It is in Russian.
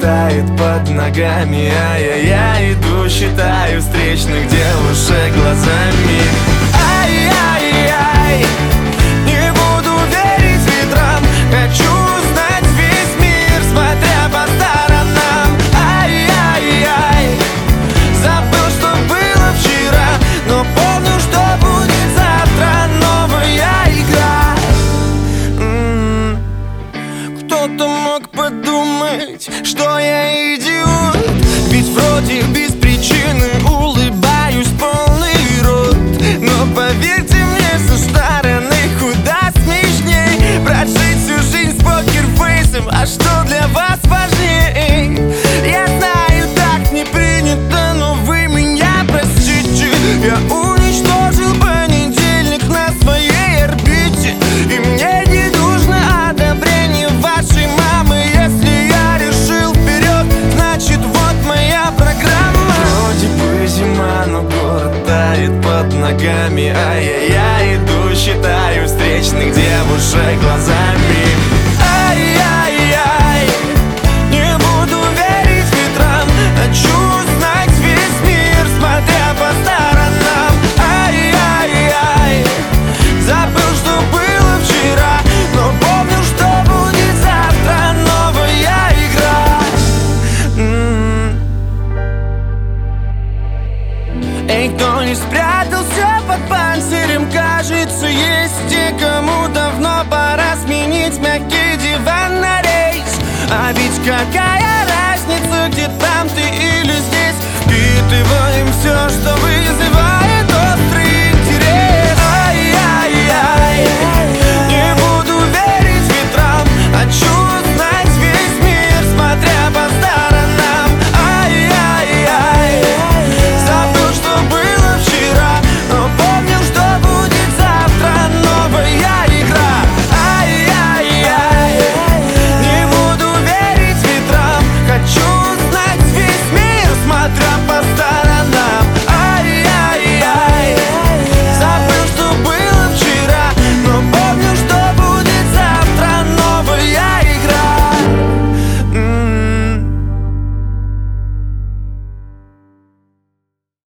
тает под ногами, а я иду, считаю встречных девушек глазами. Ай-яй-яй, не буду верить ветрам, хочу узнать весь мир, смотря по сторонам. Ай-яй-яй, забыл, что было вчера, но помню, что будет завтра. Новая игра. Кто-то мог подумать, что я идиот, ведь вроде без причины улыбаюсь полный рот. Но поверьте мне, со стороны куда смешней прожить всю жизнь с покерфейсом. А что для вас важнее? Я знаю, так не принято, но вы меня простите. Я уничтожил понедельник на своей орбите, и мне не нужно одобрение вашей мамы. Если я решил вперед, значит вот моя программа. Вроде бы зима, но город тает под ногами, а я иду, считаю встречных девушек глазами. Ай-яй-яй, не буду верить ветрам, хочу узнать весь мир, смотря по сторонам. Ай-яй-яй, забыл, что было вчера, но помню, что будет завтра. Новая игра. Эй, кто не спрятался под панцирем, кажется, есть те, кому давно пора сменить мягкий диван на рейс. А ведь какая разница, где там ты или здесь, впитываем все, что